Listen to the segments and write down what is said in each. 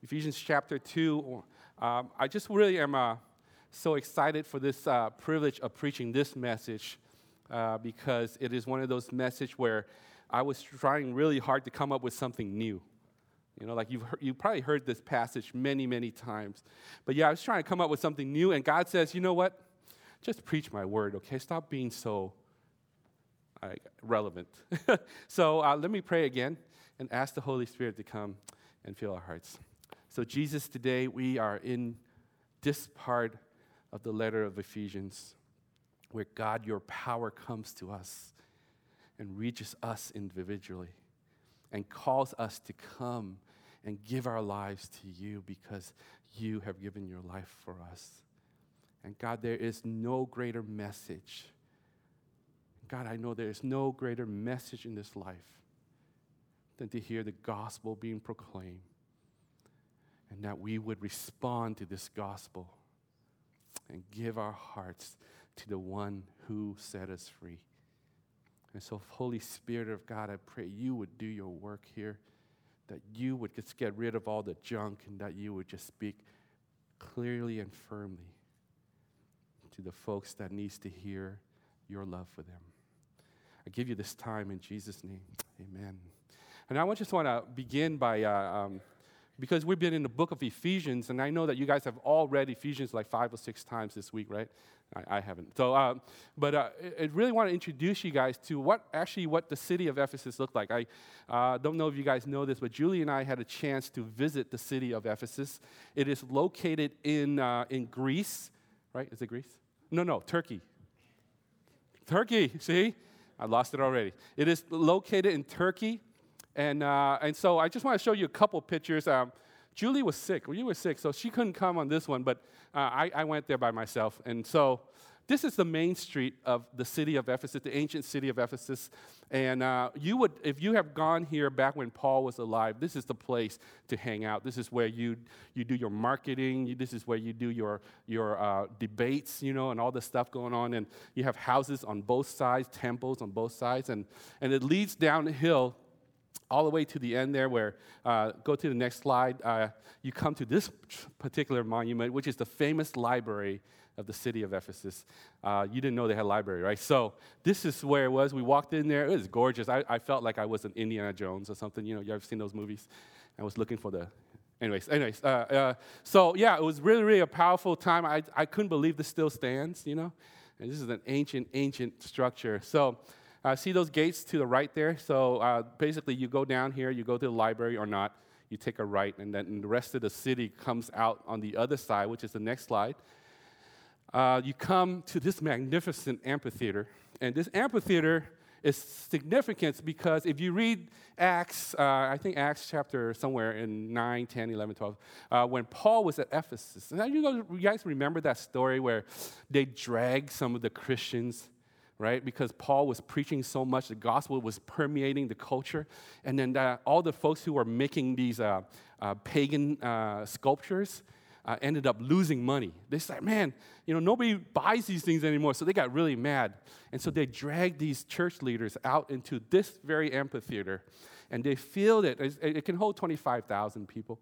Ephesians chapter 2. I just really am so excited for this privilege of preaching this message because it is one of those messages where I was trying really hard to come up with something new. You know, like you probably heard this passage many, many times. But yeah, I was trying to come up with something new, and God says, you know what? Just preach my word, okay? Stop being so relevant. So let me pray again and ask the Holy Spirit to come and fill our hearts. So Jesus, today we are in this part of the letter of Ephesians where God, your power comes to us and reaches us individually and calls us to come and give our lives to you because you have given your life for us. And God, there is no greater message. God, I know there is no greater message in this life than to hear the gospel being proclaimed and that we would respond to this gospel and give our hearts to the one who set us free. And so, Holy Spirit of God, I pray you would do your work here, that you would just get rid of all the junk and that you would just speak clearly and firmly to the folks that needs to hear your love for them. I give you this time in Jesus' name. Amen. And I just want to begin by, because we've been in the book of Ephesians, and I know that you guys have all read Ephesians like 5 or 6 times this week, right? I haven't. So, I really want to introduce you guys to what the city of Ephesus looked like. I don't know if you guys know this, but Julie and I had a chance to visit the city of Ephesus. It is located in Greece, right? Is it Greece? No, Turkey. Turkey, see? I lost it already. It is located in Turkey, and so I just want to show you a couple pictures. Julie was sick. Well, you were sick, so she couldn't come on this one, but I went there by myself. And so this is the main street of the city of Ephesus, the ancient city of Ephesus. And if you have gone here back when Paul was alive, this is the place to hang out. This is where you do your marketing. This is where you do your debates, and all the stuff going on. And you have houses on both sides, temples on both sides. And it leads down the hill all the way to the end there where, go to the next slide, you come to this particular monument, which is the famous library of the city of Ephesus. You didn't know they had a library, right? So this is where it was. We walked in there. It was gorgeous. I felt like I was in Indiana Jones or something. You ever seen those movies? I was looking for the... Anyways. So, yeah, it was really, really a powerful time. I couldn't believe this still stands, And this is an ancient structure. So... see those gates to the right there? So basically, you go down here, you go to the library or not, you take a right, and then the rest of the city comes out on the other side, which is the next slide. You come to this magnificent amphitheater, and this amphitheater is significant because if you read Acts, I think Acts chapter somewhere in 9, 10, 11, 12, when Paul was at Ephesus. Now you guys remember that story where they dragged some of the Christians, right? Because Paul was preaching so much, the gospel was permeating the culture. And then all the folks who were making these pagan sculptures ended up losing money. They said, man, nobody buys these things anymore. So they got really mad. And so they dragged these church leaders out into this very amphitheater. And they filled it. It can hold 25,000 people.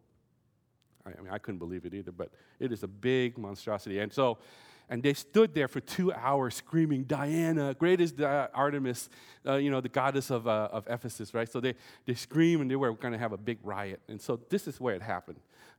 I couldn't believe it either, but it is a big monstrosity. And they stood there for 2 hours screaming, Diana, great is Artemis, the goddess of Ephesus, right? So they screamed, and they were going to have a big riot. And so this is where it happened.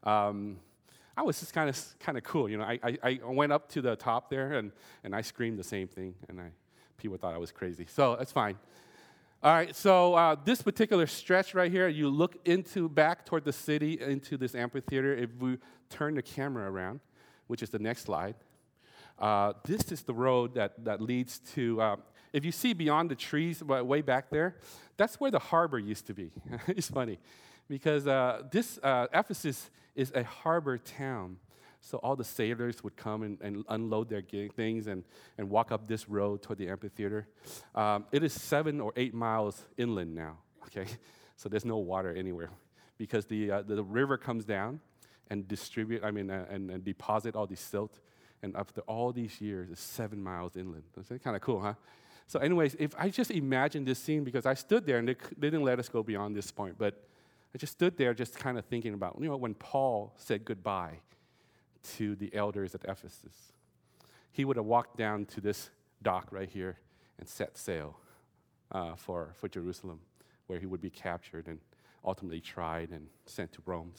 I was just kind of cool, I went up to the top there, and I screamed the same thing, and people thought I was crazy. So that's fine. All right, so this particular stretch right here, you look back toward the city, into this amphitheater. If we turn the camera around, which is the next slide, this is the road that leads to, if you see beyond the trees way back there, that's where the harbor used to be. It's funny, because this Ephesus is a harbor town. So all the sailors would come and unload their things and walk up this road toward the amphitheater. It is 7 or 8 miles inland now, okay? So there's no water anywhere because the river comes down and and deposit all the silt. And after all these years, it's 7 miles inland. That's kind of cool, huh? So anyways, if I just imagine this scene, because I stood there and they didn't let us go beyond this point, but I just stood there just kind of thinking about, when Paul said goodbye to the elders at Ephesus, he would have walked down to this dock right here and set sail for Jerusalem, where he would be captured and ultimately tried and sent to Rome.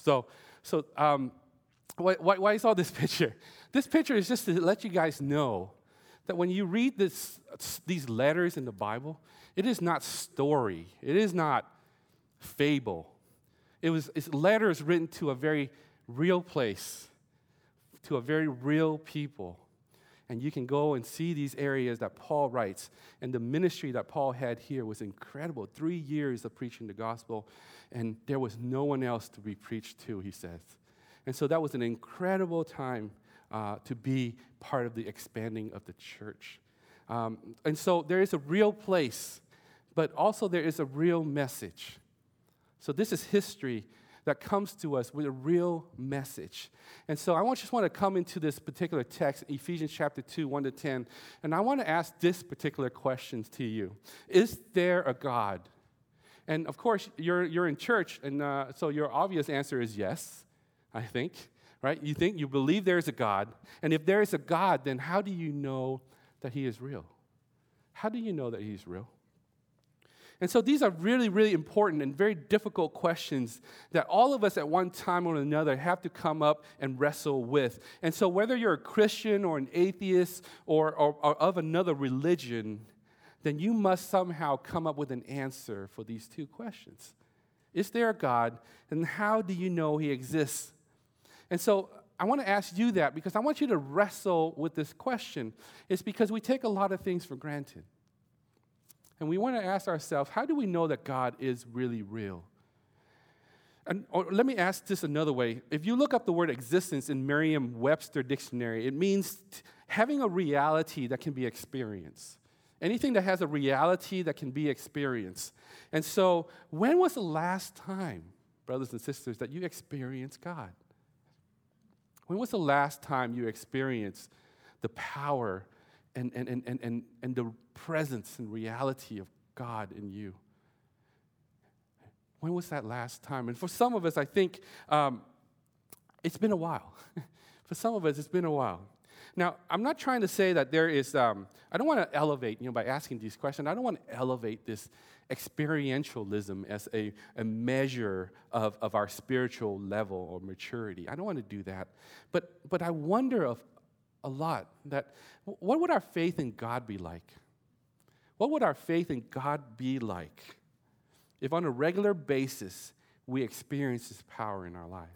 Why is all this picture? This picture is just to let you guys know that when you read these letters in the Bible, it is not story. It is not fable. It's letters written to a very real place, to a very real people. And you can go and see these areas that Paul writes. And the ministry that Paul had here was incredible. 3 years of preaching the gospel, and there was no one else to be preached to, he says. And so that was an incredible time to be part of the expanding of the church. And so there is a real place, but also there is a real message. So this is history that comes to us with a real message. And so I just want to come into this particular text, Ephesians chapter 2, 1 to 10, and I want to ask this particular question to you. Is there a God? And of course, you're in church, and so your obvious answer is yes, I think, right? You believe there is a God, and if there is a God, then how do you know that he is real? How do you know that he's real? And so these are really, really important and very difficult questions that all of us at one time or another have to come up and wrestle with. And so whether you're a Christian or an atheist or of another religion, then you must somehow come up with an answer for these two questions. Is there a God, and how do you know he exists? And so I want to ask you that because I want you to wrestle with this question. It's because we take a lot of things for granted. And we want to ask ourselves, how do we know that God is really real? Or let me ask this another way. If you look up the word existence in Merriam-Webster dictionary, it means having a reality that can be experienced. Anything that has a reality that can be experienced. And so, when was the last time, brothers and sisters, that you experienced God? When was the last time you experienced the power and the presence and reality of God in you? When was that last time? And for some of us, I think it's been a while. For some of us, it's been a while. Now, I'm not trying to say that there is, I don't want to elevate, by asking these questions, I don't want to elevate this experientialism as a measure of our spiritual level or maturity. I don't want to do that. But I wonder a lot that what would our faith in God be like? What would our faith in God be like if on a regular basis we experience his power in our lives?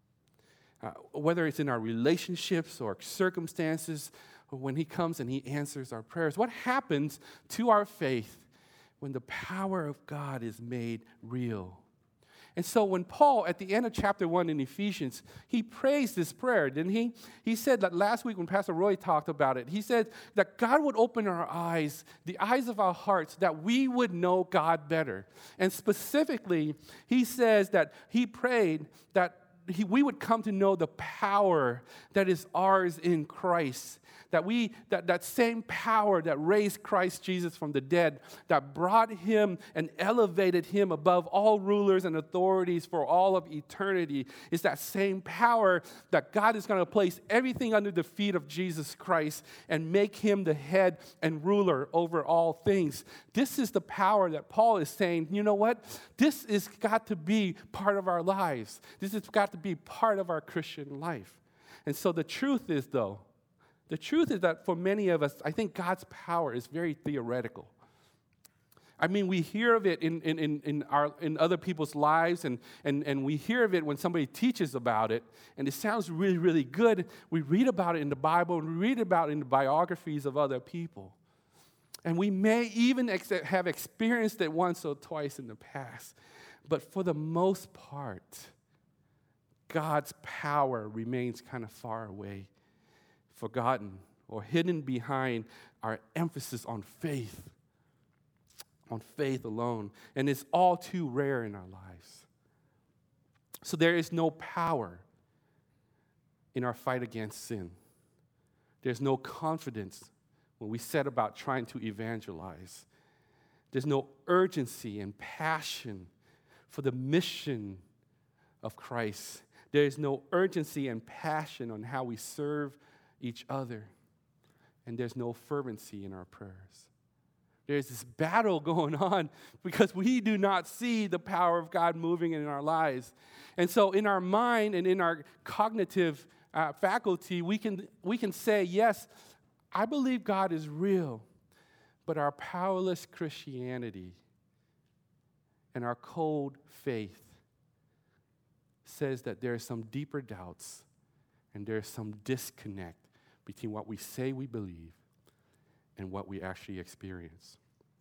Whether it's in our relationships or circumstances, or when he comes and he answers our prayers, what happens to our faith when the power of God is made real? And so when Paul, at the end of chapter 1 in Ephesians, he prays this prayer, didn't he? He said that last week when Pastor Roy talked about it, he said that God would open our eyes, the eyes of our hearts, that we would know God better. And specifically, he says that he prayed that we would come to know the power that is ours in Christ. That same power that raised Christ Jesus from the dead, that brought him and elevated him above all rulers and authorities for all of eternity, is that same power that God is going to place everything under the feet of Jesus Christ and make him the head and ruler over all things. This is the power that Paul is saying, you know what? This has got to be part of our lives. This has got to be part of our Christian life. And so the truth is that for many of us, I think God's power is very theoretical. I mean, we hear of it in other people's lives, and we hear of it when somebody teaches about it, and it sounds really, really good. We read about it in the Bible, and we read about it in the biographies of other people. And we may even have experienced it once or twice in the past. But for the most part, God's power remains kind of far away, forgotten, or hidden behind our emphasis on faith alone. And it's all too rare in our lives. So there is no power in our fight against sin. There's no confidence when we set about trying to evangelize. There's no urgency and passion for the mission of Christ. There is no urgency and passion on how we serve each other. And there's no fervency in our prayers. There's this battle going on because we do not see the power of God moving in our lives. And so in our mind and in our cognitive faculty, we can say, yes, I believe God is real, but our powerless Christianity and our cold faith says that there are some deeper doubts and there's some disconnect between what we say we believe and what we actually experience.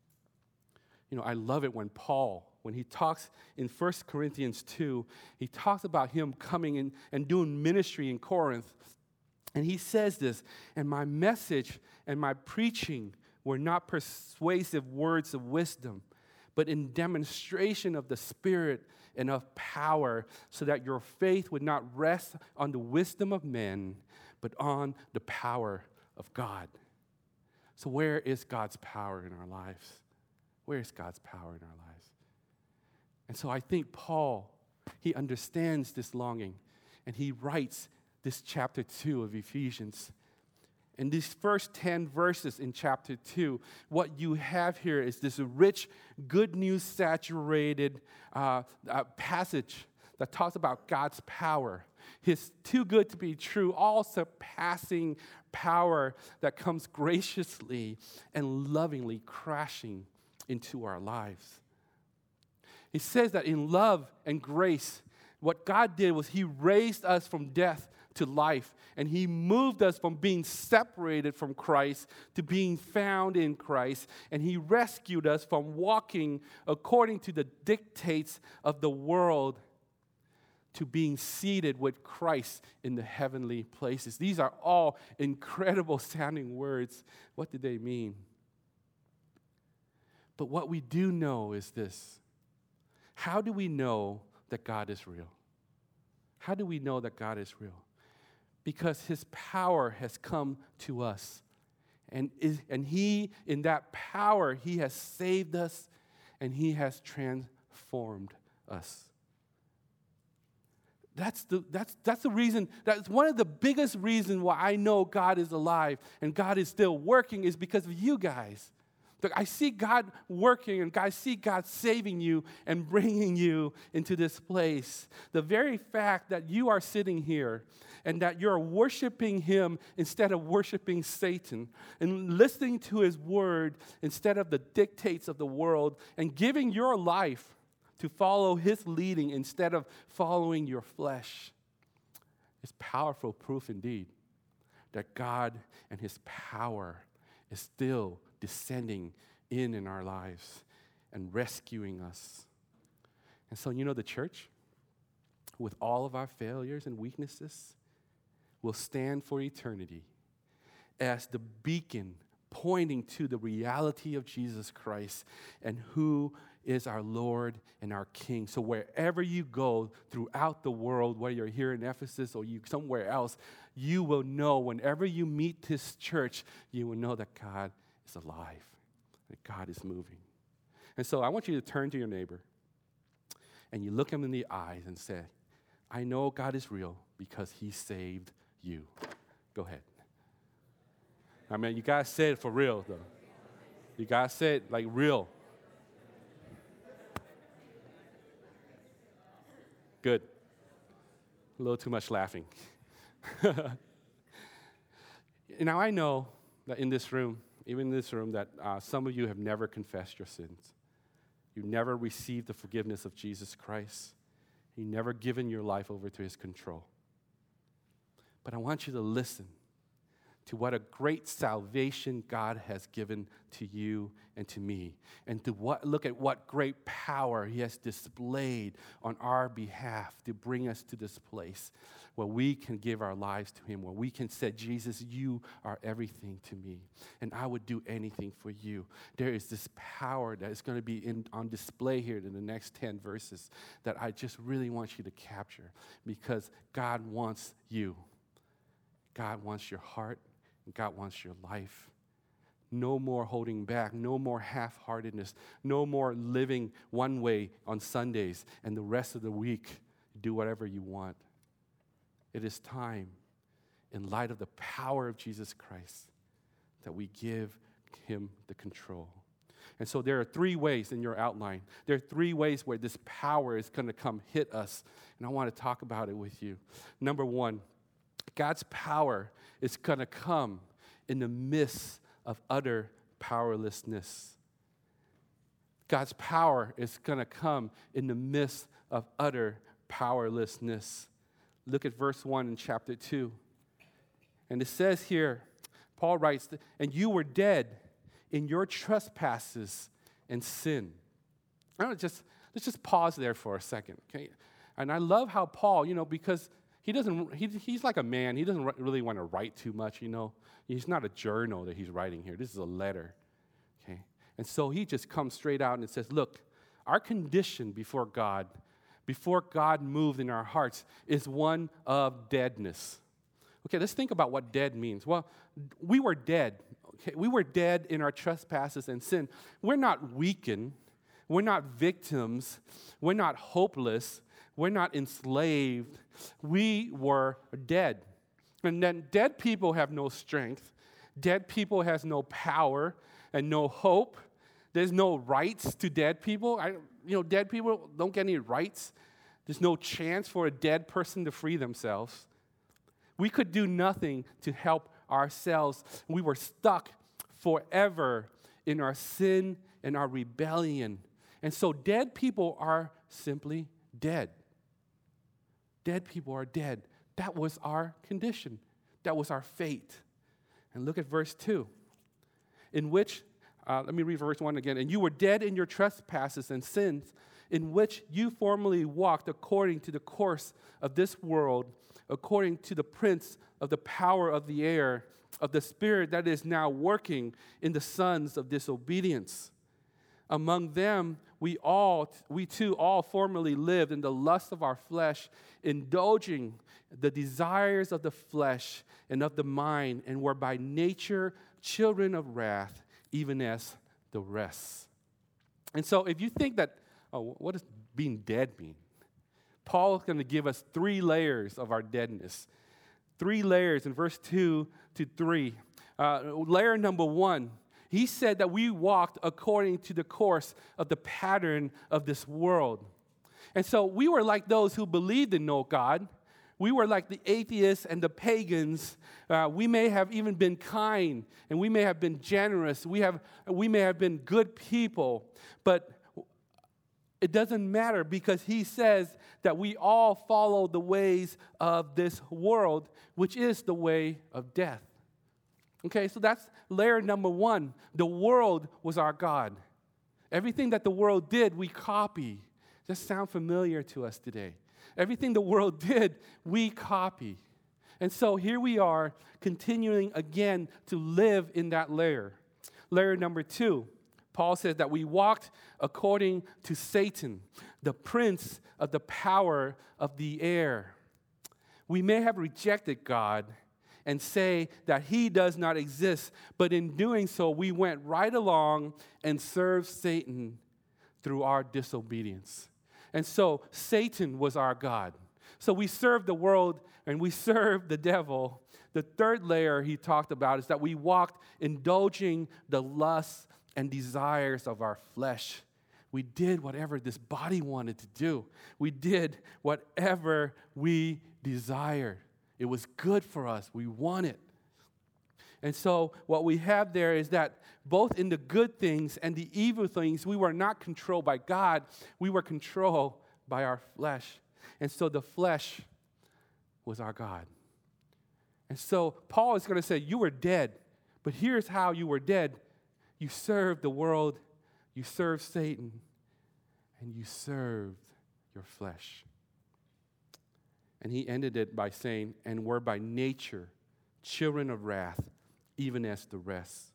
You know, I love it when Paul, when he talks in 1 Corinthians 2, he talks about him coming in and doing ministry in Corinth. And he says this, and my message and my preaching were not persuasive words of wisdom, but in demonstration of the Spirit and of power, so that your faith would not rest on the wisdom of men, but on the power of God. So where is God's power in our lives? Where is God's power in our lives? And so I think Paul, he understands this longing, and he writes this chapter 2 of Ephesians. In these first 10 verses in chapter 2, what you have here is this rich, good news saturated passage that talks about God's power. His too good to be true, all surpassing power that comes graciously and lovingly crashing into our lives. He says that in love and grace, what God did was he raised us from death to life, and he moved us from being separated from Christ to being found in Christ, and he rescued us from walking according to the dictates of the world to being seated with Christ in the heavenly places. These are all incredible sounding words. What do they mean? But what we do know is this. How do we know that God is real? How do we know that God is real? Because his power has come to us. And he, in that power, he has saved us and he has transformed us. That's the reason, that's one of the biggest reasons why I know God is alive and God is still working is because of you guys. I see God working and I see God saving you and bringing you into this place. The very fact that you are sitting here and that you're worshiping him instead of worshiping Satan and listening to his word instead of the dictates of the world and giving your life to follow his leading instead of following your flesh is powerful proof indeed that God and his power is still descending in our lives and rescuing us. And so, you know, the church, with all of our failures and weaknesses, will stand for eternity as the beacon pointing to the reality of Jesus Christ and who is our Lord and our King. So wherever you go throughout the world, whether you're here in Ephesus or you somewhere else, you will know whenever you meet this church, you will know that God is alive, that God is moving. And so I want you to turn to your neighbor and you look him in the eyes and say, I know God is real because he saved you. Go ahead. I mean, you got to say it for real, though. You got to say it like real. Good. A little too much laughing. Now, I know that in this room, even in this room, that some of you have never confessed your sins. You've never received the forgiveness of Jesus Christ. You've never given your life over to his control. But I want you to listen to what a great salvation God has given to you and to me, and to look at what great power he has displayed on our behalf to bring us to this place where we can give our lives to him, where we can say, Jesus, you are everything to me, and I would do anything for you. There is this power that is going to be on display here in the next 10 verses that I just really want you to capture, because God wants you. God wants your heart. God wants your life. No more holding back, no more half-heartedness, no more living one way on Sundays and the rest of the week do whatever you want. It is time, in light of the power of Jesus Christ, that we give him the control. And so there are 3 ways in your outline. There are 3 ways where this power is going to come hit us. And I want to talk about it with you. Number 1, God's power is going to come in the midst of utter powerlessness. God's power is going to come in the midst of utter powerlessness. Look at verse 1 in chapter 2. And it says here, Paul writes, and you were dead in your trespasses and sin. Let's just pause there for a second, okay? And I love how Paul, because he's like a man. He doesn't really want to write too much, He's not a journal that he's writing here. This is a letter, okay? And so he just comes straight out and says, look, our condition before God moved in our hearts, is one of deadness. Okay, let's think about what dead means. Well, we were dead. Okay, we were dead in our trespasses and sin. We're not weakened. We're not victims. We're not hopeless. We're not enslaved. We were dead. And then dead people have no strength. Dead people has no power and no hope. There's no rights to dead people. Dead people don't get any rights. There's no chance for a dead person to free themselves. We could do nothing to help ourselves. We were stuck forever in our sin and our rebellion. And so dead people are simply dead. Dead people are dead. That was our condition. That was our fate. And look at verse 2, in which, let me read verse 1 again. And you were dead in your trespasses and sins, in which you formerly walked according to the course of this world, according to the prince of the power of the air, of the spirit that is now working in the sons of disobedience. Among them, we too all formerly lived in the lust of our flesh, indulging the desires of the flesh and of the mind, and were by nature children of wrath, even as the rest. And so if you think that, what does being dead mean? Paul is going to give us 3 layers of our deadness. 3 layers in verse 2 to 3. Layer number 1, he said that we walked according to the course of the pattern of this world. And so we were like those who believed in no God. We were like the atheists and the pagans. We may have even been kind, and we may have been generous. We may have been good people, but it doesn't matter, because he says that we all follow the ways of this world, which is the way of death. Okay, so that's layer number 1. The world was our God. Everything that the world did, we copy. Does that sound familiar to us today? Everything the world did, we copy. And so here we are, continuing again to live in that layer. Layer number 2. Paul says that we walked according to Satan, the prince of the power of the air. We may have rejected God and say that he does not exist, but in doing so, we went right along and served Satan through our disobedience. And so Satan was our God. So we served the world and we served the devil. The 3rd layer he talked about is that we walked indulging the lusts and desires of our flesh. We did whatever this body wanted to do. We did whatever we desired. It was good for us. We want it. And so what we have there is that both in the good things and the evil things, we were not controlled by God. We were controlled by our flesh. And so the flesh was our God. And so Paul is going to say, you were dead, but here's how you were dead. You served the world, you served Satan, and you served your flesh. And he ended it by saying, and were by nature children of wrath, even as the rest.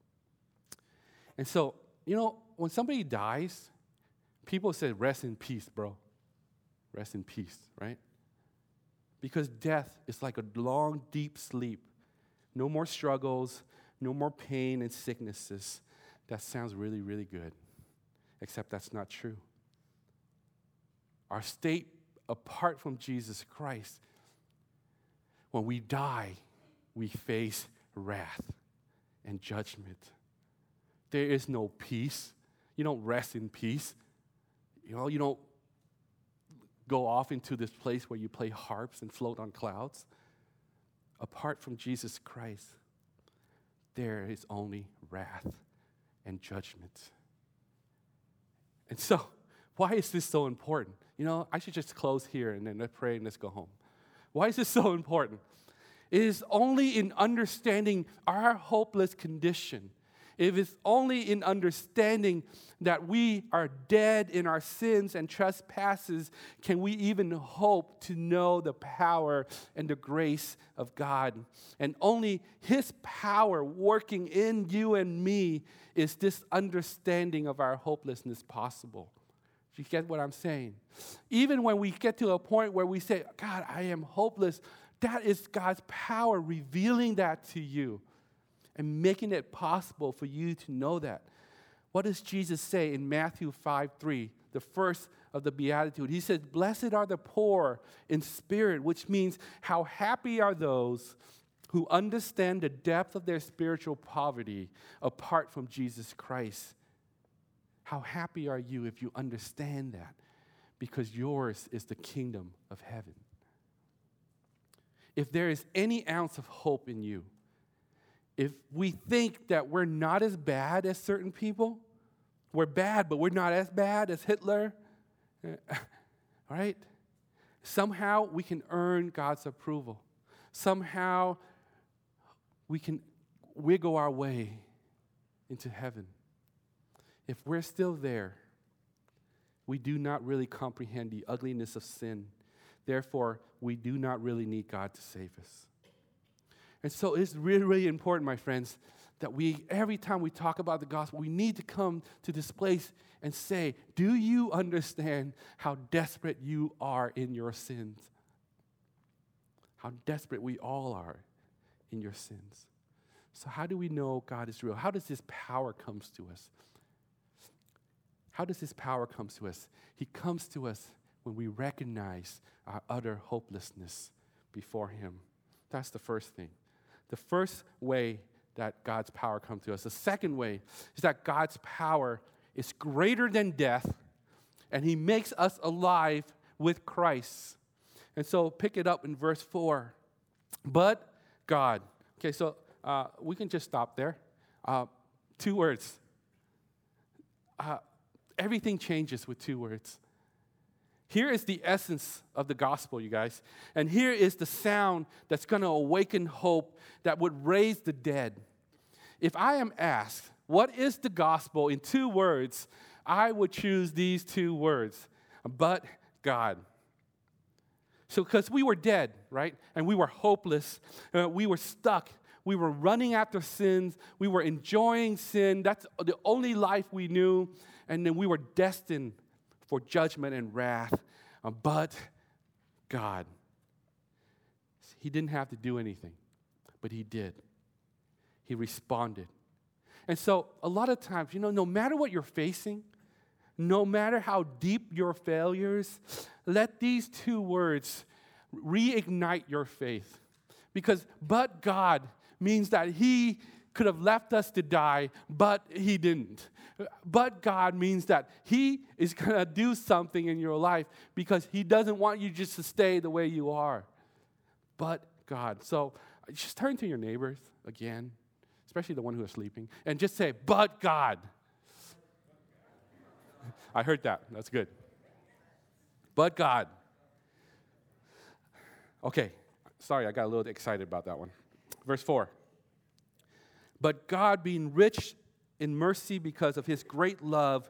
And so, when somebody dies, people say, rest in peace, bro. Rest in peace, right? Because death is like a long, deep sleep. No more struggles, no more pain and sicknesses. That sounds really, really good, except that's not true. Our state apart from Jesus Christ, when we die, we face wrath and judgment. There is no peace. You don't rest in peace. You don't go off into this place where you play harps and float on clouds. Apart from Jesus Christ, there is only wrath and judgment. And so, why is this so important? I should just close here and then let's pray and let's go home. Why is this so important? It is only in understanding our hopeless condition. It is only in understanding that we are dead in our sins and trespasses can we even hope to know the power and the grace of God. And only His power working in you and me is this understanding of our hopelessness possible. Do you get what I'm saying? Even when we get to a point where we say, God, I am hopeless, that is God's power revealing that to you and making it possible for you to know that. What does Jesus say in Matthew 5:3, the first of the Beatitude? He says, blessed are the poor in spirit, which means how happy are those who understand the depth of their spiritual poverty apart from Jesus Christ. How happy are you if you understand that? Because yours is the kingdom of heaven. If there is any ounce of hope in you, if we think that we're not as bad as certain people, we're bad, but we're not as bad as Hitler, right? Somehow we can earn God's approval. Somehow we can wiggle our way into heaven. If we're still there, we do not really comprehend the ugliness of sin. Therefore, we do not really need God to save us. And so it's really, really important, my friends, that every time we talk about the gospel, we need to come to this place and say, do you understand how desperate you are in your sins? How desperate we all are in your sins. So how do we know God is real? How does this power come to us? How does this power come to us? He comes to us when we recognize our utter hopelessness before Him. That's the first thing. The first way that God's power comes to us. The second way is that God's power is greater than death, and He makes us alive with Christ. And so pick it up in verse 4. But God. Okay, so we can just stop there. 2 words. Everything changes with 2 words. Here is the essence of the gospel, you guys. And here is the sound that's going to awaken hope that would raise the dead. If I am asked, what is the gospel in 2 words, I would choose these 2 words. But God. So because we were dead, right? And we were hopeless. We were stuck. We were running after sins. We were enjoying sin. That's the only life we knew. And then we were destined for judgment and wrath. But God. He didn't have to do anything, but He did. He responded. And so a lot of times, no matter what you're facing, no matter how deep your failures, let these 2 words reignite your faith. Because but God means that He could have left us to die, but He didn't. But God means that He is going to do something in your life because He doesn't want you just to stay the way you are. But God. So just turn to your neighbors again, especially the one who is sleeping, and just say, but God. I heard that. That's good. But God. Okay. Sorry, I got a little excited about that one. Verse 4. But God, being rich in mercy because of His great love,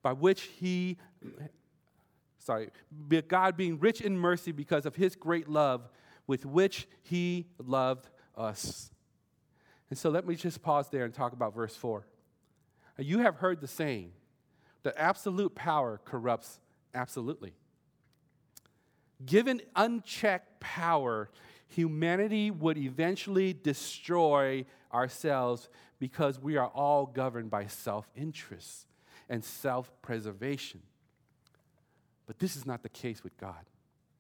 but God being rich in mercy because of His great love with which He loved us. And so let me just pause there and talk about verse 4. You have heard the saying that absolute power corrupts absolutely. Given unchecked power, humanity would eventually destroy ourselves because we are all governed by self-interest and self-preservation. But this is not the case with God.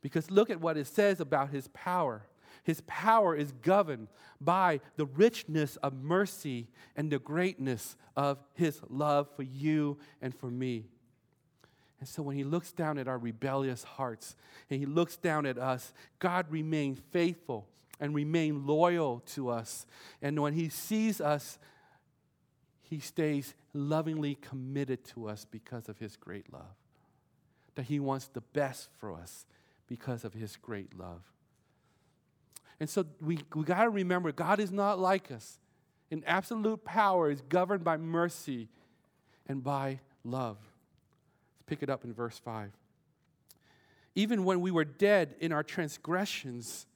Because look at what it says about his power. His power is governed by the richness of mercy and the greatness of his love for you and for me. And so when he looks down at our rebellious hearts and he looks down at us, God remains faithful and remain loyal to us. And when he sees us, he stays lovingly committed to us because of his great love. That he wants the best for us because of his great love. And so we got to remember, God is not like us. In absolute power is governed by mercy and by love. Let's pick it up in verse 5. Even when we were dead in our transgressions,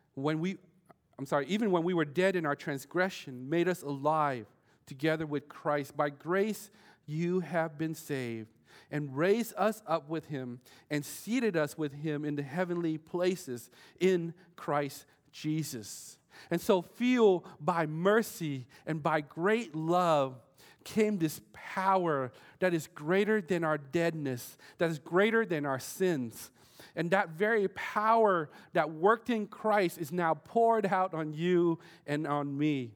even when we were dead in our transgression, made us alive together with Christ. By grace you have been saved, and raised us up with him, and seated us with him in the heavenly places in Christ Jesus. And so, fueled by mercy and by great love, came this power that is greater than our deadness, that is greater than our sins. And that very power that worked in Christ is now poured out on you and on me.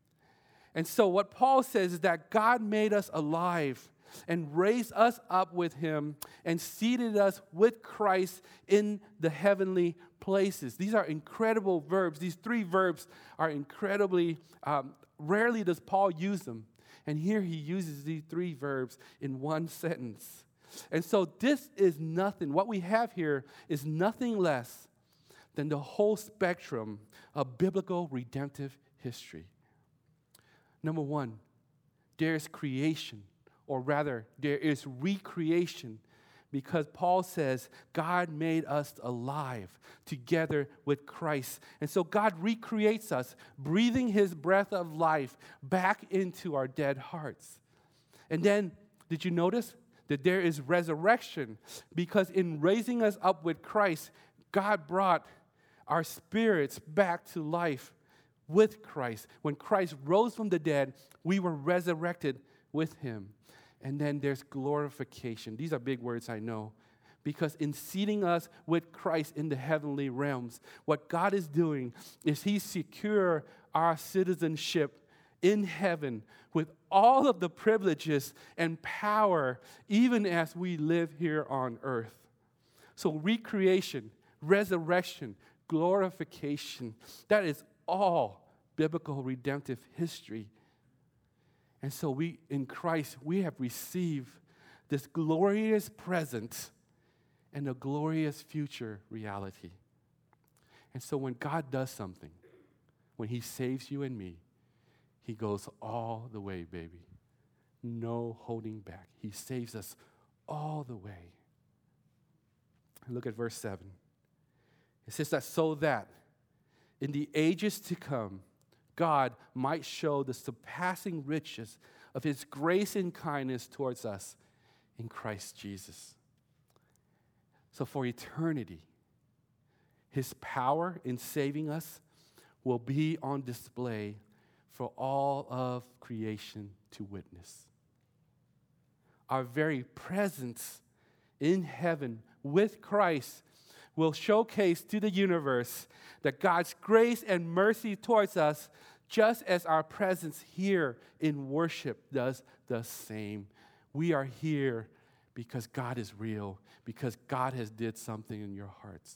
And so what Paul says is that God made us alive and raised us up with him and seated us with Christ in the heavenly places. These are incredible verbs. These three verbs are incredibly, rarely does Paul use them. And here he uses these three verbs in one sentence. And so this is nothing. What we have here is nothing less than the whole spectrum of biblical redemptive history. Number one, there is creation, or rather, there is recreation, because Paul says God made us alive together with Christ. And so God recreates us, breathing his breath of life back into our dead hearts. And then, did you notice that there is resurrection? Because in raising us up with Christ, God brought our spirits back to life with Christ. When Christ rose from the dead, we were resurrected with him. And then there's glorification. These are big words, I know. Because in seating us with Christ in the heavenly realms, what God is doing is he secure our citizenship in heaven with all of the privileges and power, even as we live here on earth. So recreation, resurrection, glorification, that is all biblical redemptive history. And so we, in Christ, we have received this glorious present and a glorious future reality. And so when God does something, when he saves you and me, he goes all the way, baby. No holding back. He saves us all the way. Look at verse 7. It says that so that in the ages to come, God might show the surpassing riches of his grace and kindness towards us in Christ Jesus. So for eternity, his power in saving us will be on display for all of creation to witness. Our very presence in heaven with Christ will showcase to the universe that God's grace and mercy towards us, just as our presence here in worship does the same. We are here because God is real, because God has did something in your hearts.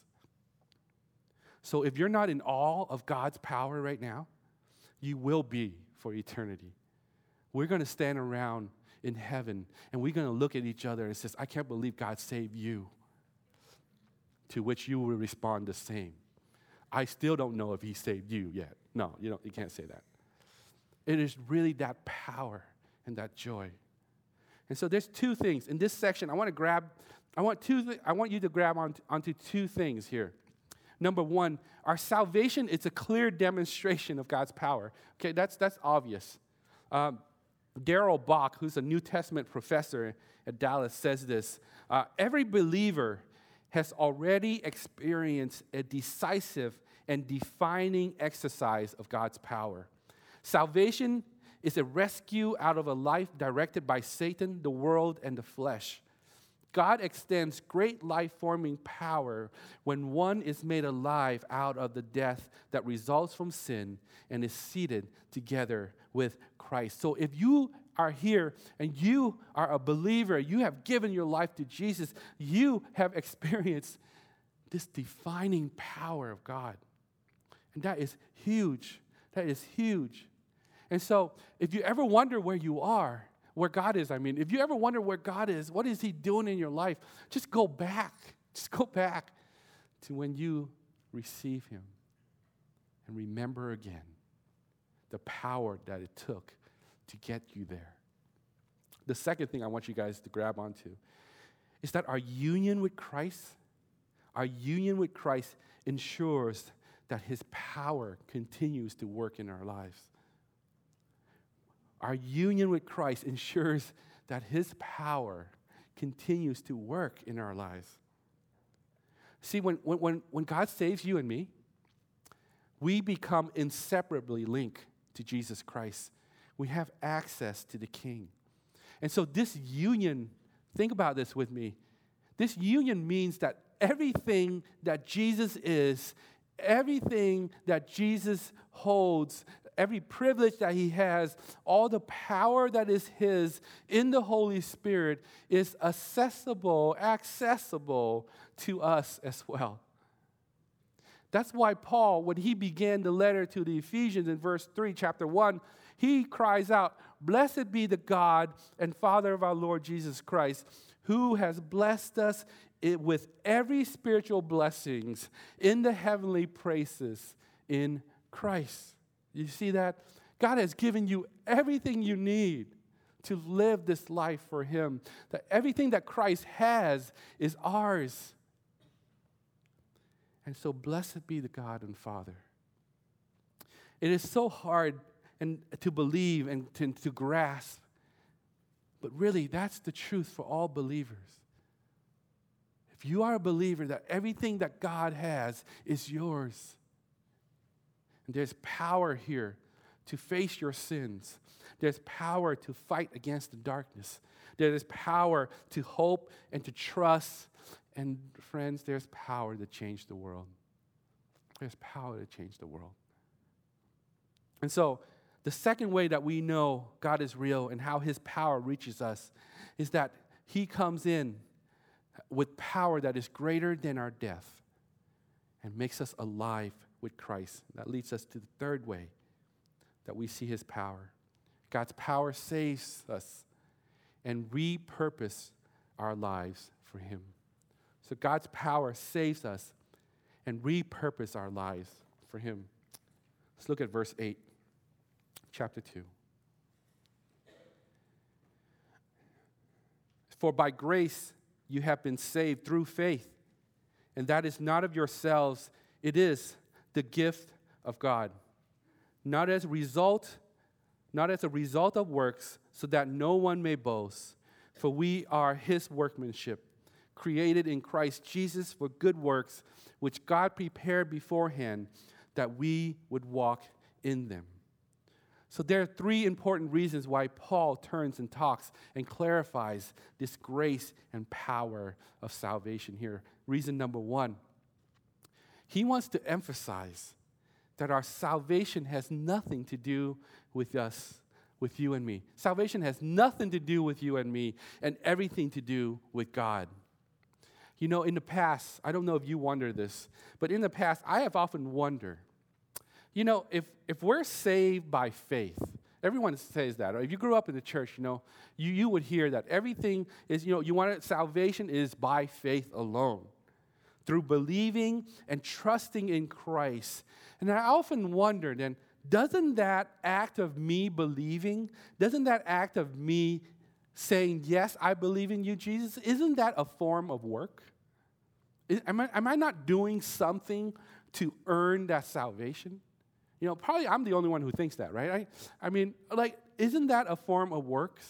So if you're not in awe of God's power right now, you will be for eternity. We're going to stand around in heaven, and we're going to look at each other and say, I can't believe God saved you. To which you will respond the same. I still don't know if he saved you yet. No, you can't say that. It is really that power and that joy. And so there's two things. In this section, I want you to grab onto two things here. Number one, our salvation is a clear demonstration of God's power. Okay, that's obvious. Darrell Bock, who's a New Testament professor at Dallas, says this. Every believer has already experienced a decisive and defining exercise of God's power. Salvation is a rescue out of a life directed by Satan, the world, and the flesh. God extends great life-forming power when one is made alive out of the death that results from sin and is seated together with Christ. So if you are here and you are a believer, you have given your life to Jesus, you have experienced this defining power of God. And that is huge. That is huge. And so if you ever wonder where you are, where God is, if you ever wonder where God is, what is he doing in your life, just go back. Just go back to when you receive him and remember again the power that it took to get you there. The second thing I want you guys to grab onto is that our union with Christ ensures that his power continues to work in our lives. Our union with Christ ensures that his power continues to work in our lives. See, when God saves you and me, we become inseparably linked to Jesus Christ. We have access to the King. And so this union, think about this with me. This union means that everything that Jesus is, everything that Jesus holds, every privilege that he has, all the power that is his in the Holy Spirit is accessible to us as well. That's why Paul, when he began the letter to the Ephesians in verse 3, chapter 1, he cries out, "Blessed be the God and Father of our Lord Jesus Christ, who has blessed us with every spiritual blessings in the heavenly places in Christ." You see that? God has given you everything you need to live this life for him. That everything that Christ has is ours. And so blessed be the God and Father. It is so hard to believe and to grasp, but really that's the truth for all believers. If you are a believer, that everything that God has is yours. And there's power here to face your sins. There's power to fight against the darkness. There is power to hope and to trust. And friends, there's power to change the world. There's power to change the world. And so, the second way that we know God is real and how his power reaches us is that he comes in with power that is greater than our death and makes us alive with Christ. That leads us to the third way that we see his power. God's power saves us and repurposes our lives for him. So God's power saves us and repurposes our lives for him. Let's look at verse 8, chapter 2. For by grace you have been saved through faith, and that is not of yourselves, it is the gift of God, not as a result of works, so that no one may boast. For we are his workmanship, created in Christ Jesus for good works, which God prepared beforehand that we would walk in them. So there are three important reasons why Paul turns and talks and clarifies this grace and power of salvation here. Reason number one, he wants to emphasize that our salvation has nothing to do with us, with you and me. Salvation has nothing to do with you and me and everything to do with God. You know, in the past, I don't know if you wonder this, but in the past, I have often wondered, you know, if we're saved by faith, everyone says that. Or if you grew up in the church, you would hear that everything is, salvation is by faith alone, through believing and trusting in Christ. And I often wonder then, doesn't that act of me believing, doesn't that act of me saying, yes, I believe in you, Jesus, isn't that a form of work? Am I not doing something to earn that salvation? Probably I'm the only one who thinks that, right? Isn't that a form of works?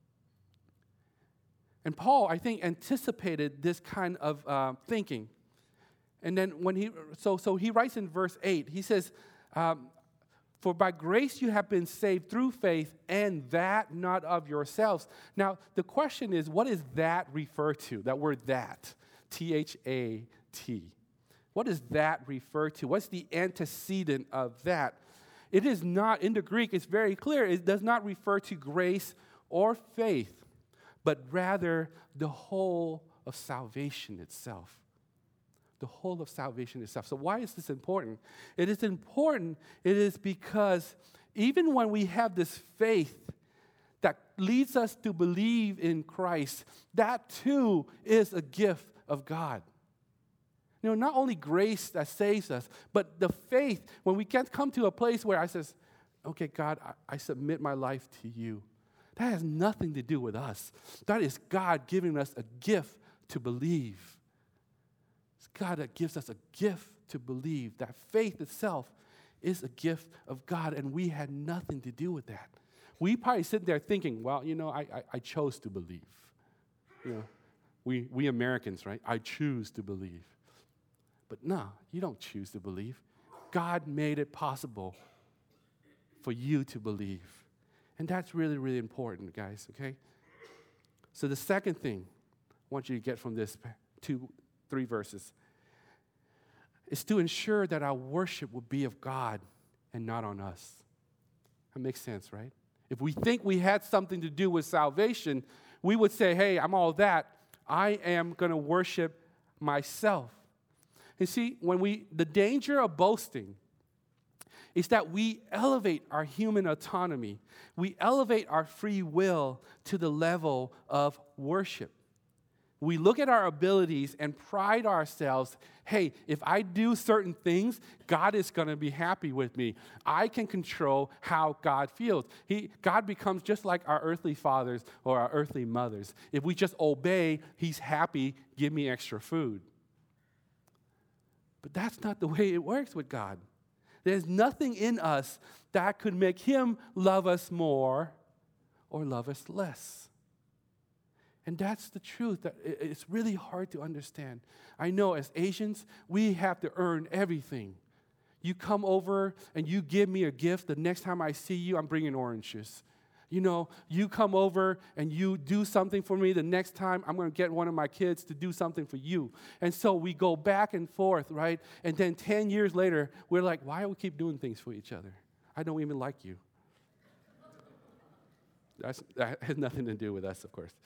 And Paul, I think, anticipated this kind of thinking. And then when he writes in verse 8, he says, For by grace you have been saved through faith, and that not of yourselves. Now, the question is, what does that refer to? That word that, T-H-A-T. What does that refer to? What's the antecedent of that? It is not, in the Greek, it's very clear, it does not refer to grace or faith, but rather the whole of salvation itself. The whole of salvation itself. So why is this important? It is important, it is because even when we have this faith that leads us to believe in Christ, that too is a gift of God. You know, not only grace that saves us, but the faith, when we can come to a place where I says, okay, God, I submit my life to you. That has nothing to do with us. That is God giving us a gift to believe. It's God that gives us a gift to believe. That faith itself is a gift of God, and we had nothing to do with that. We probably sit there thinking, well, you know, I chose to believe. You know, we Americans, right? I choose to believe. But no, you don't choose to believe. God made it possible for you to believe. And that's really, really important, guys, okay? So the second thing I want you to get from this 3 verses is to ensure that our worship will be of God and not on us. That makes sense, right? If we think we had something to do with salvation, we would say, hey, I'm all that. I am going to worship myself. You see, the danger of boasting is that we elevate our human autonomy. We elevate our free will to the level of worship. We look at our abilities and pride ourselves. Hey, if I do certain things, God is going to be happy with me. I can control how God feels. God becomes just like our earthly fathers or our earthly mothers. If we just obey, He's happy, give me extra food. But that's not the way it works with God. There's nothing in us that could make Him love us more or love us less. And that's the truth. That it's really hard to understand. I know as Asians, we have to earn everything. You come over and you give me a gift. The next time I see you, I'm bringing oranges. You know, you come over and you do something for me. The next time, I'm going to get one of my kids to do something for you. And so we go back and forth, right? And then 10 years later, we're like, why do we keep doing things for each other? I don't even like you. That has nothing to do with us, of course.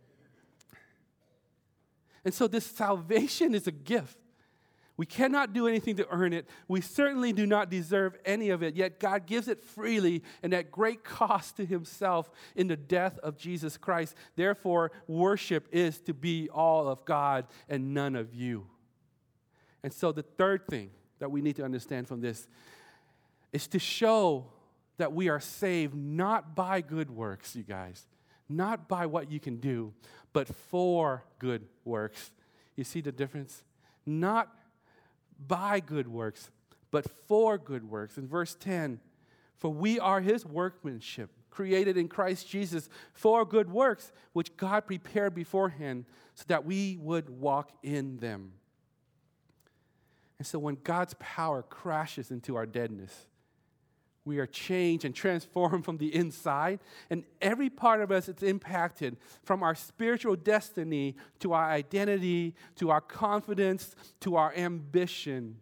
And so this salvation is a gift. We cannot do anything to earn it. We certainly do not deserve any of it, yet God gives it freely and at great cost to Himself in the death of Jesus Christ. Therefore, worship is to be all of God and none of you. And so the third thing that we need to understand from this is to show that we are saved not by good works, you guys, not by what you can do, but for good works. You see the difference? Not by good works, but for good works. In verse 10, for we are His workmanship, created in Christ Jesus for good works, which God prepared beforehand so that we would walk in them. And so when God's power crashes into our deadness, we are changed and transformed from the inside, and every part of us is impacted, from our spiritual destiny to our identity, to our confidence, to our ambition.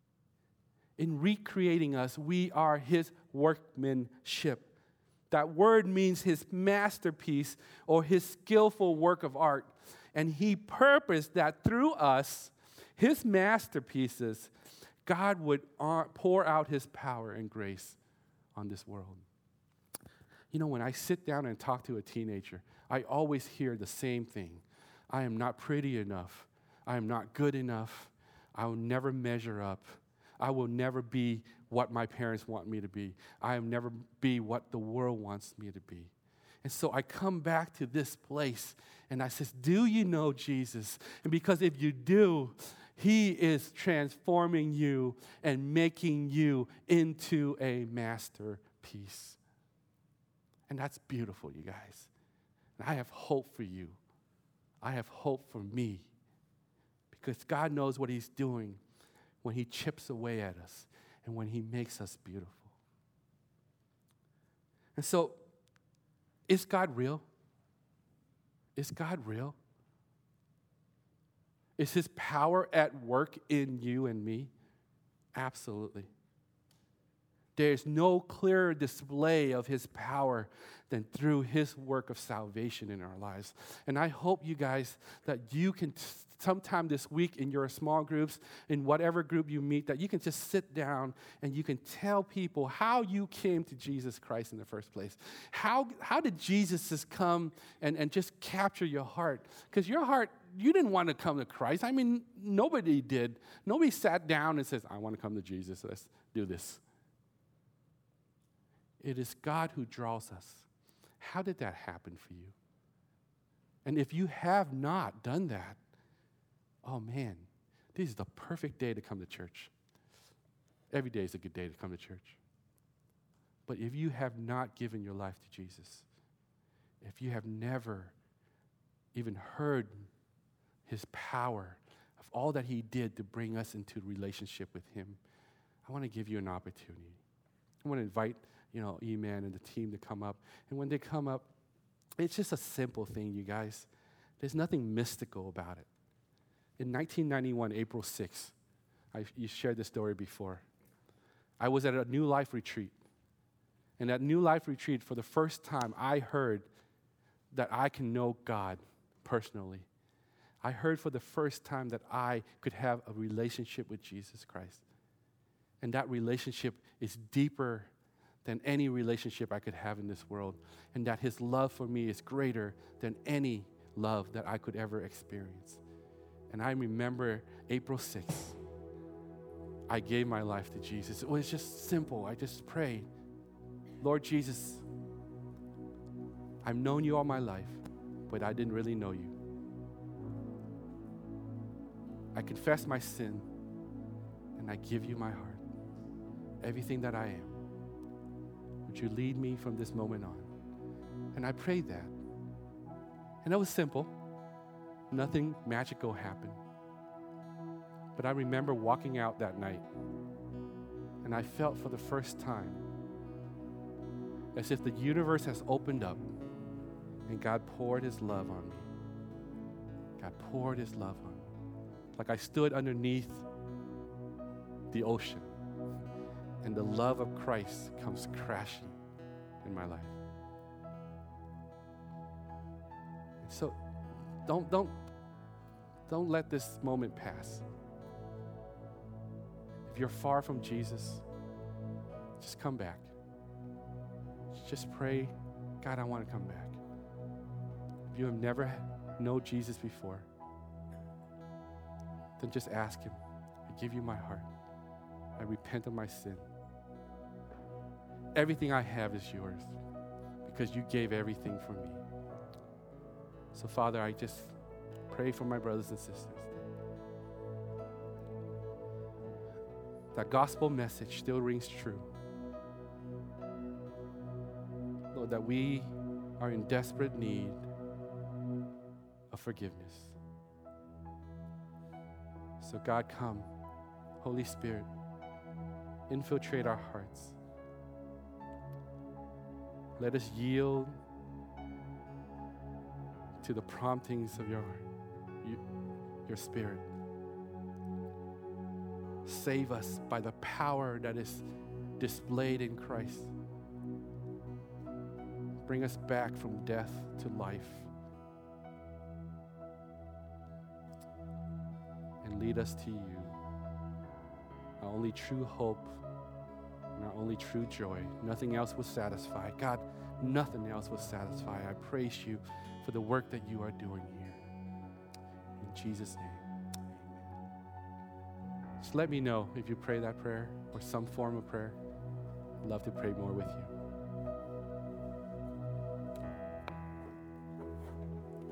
In recreating us, we are His workmanship. That word means His masterpiece or His skillful work of art. And He purposed that through us, His masterpieces, God would pour out His power and grace on this world. You know, when I sit down and talk to a teenager, I always hear the same thing. I am not pretty enough. I am not good enough. I will never measure up. I will never be what my parents want me to be. I will never be what the world wants me to be. And so I come back to this place and I says, do you know Jesus? And because if you do, He is transforming you and making you into a masterpiece. And that's beautiful, you guys. And I have hope for you. I have hope for me. Because God knows what He's doing when He chips away at us and when He makes us beautiful. And so, is God real? Is God real? Is his power at work in you and me? Absolutely. There's no clearer display of his power than through his work of salvation in our lives. And I hope you guys that you can sometime this week in your small groups, in whatever group you meet, that you can just sit down and you can tell people how you came to Jesus Christ in the first place. How did Jesus just come and just capture your heart? Because your heart, you didn't want to come to Christ. I mean, nobody did. Nobody sat down and says, I want to come to Jesus. Let's do this. It is God who draws us. How did that happen for you? And if you have not done that, oh man, this is the perfect day to come to church. Every day is a good day to come to church. But if you have not given your life to Jesus, if you have never even heard his power of all that he did to bring us into relationship with him, I want to give you an opportunity. I want to invite E-Man and the team to come up. And when they come up, it's just a simple thing, you guys. There's nothing mystical about it. In 1991, April 6th, you shared this story before, I was at a New Life retreat. And at New Life retreat, for the first time, I heard that I can know God personally. I heard for the first time that I could have a relationship with Jesus Christ. And that relationship is deeper than any relationship I could have in this world, and that his love for me is greater than any love that I could ever experience. And I remember April 6th, I gave my life to Jesus. It was just simple. I just prayed, Lord Jesus, I've known you all my life, but I didn't really know you. I confess my sin, and I give you my heart, everything that I am. Would you lead me from this moment on? And I prayed that. And it was simple. Nothing magical happened. But I remember walking out that night, and I felt for the first time as if the universe has opened up and God poured his love on me. God poured his love on me. Like I stood underneath the ocean, and the love of Christ comes crashing in my life. And so don't let this moment pass. If you're far from Jesus, just come back. Just pray, God, I want to come back. If you have never known Jesus before, then just ask him, I give you my heart. I repent of my sin. Everything I have is yours because you gave everything for me. So, Father, I just pray for my brothers and sisters. That gospel message still rings true. Lord, that we are in desperate need of forgiveness. So, God, come. Holy Spirit, infiltrate our hearts. Let us yield to the promptings of your Spirit. Save us by the power that is displayed in Christ. Bring us back from death to life. And lead us to you, our only true hope and our only true joy. Nothing else will satisfy. God, nothing else will satisfy. I praise you for the work that you are doing here. In Jesus' name, amen. Just let me know if you pray that prayer or some form of prayer. I'd love to pray more with you.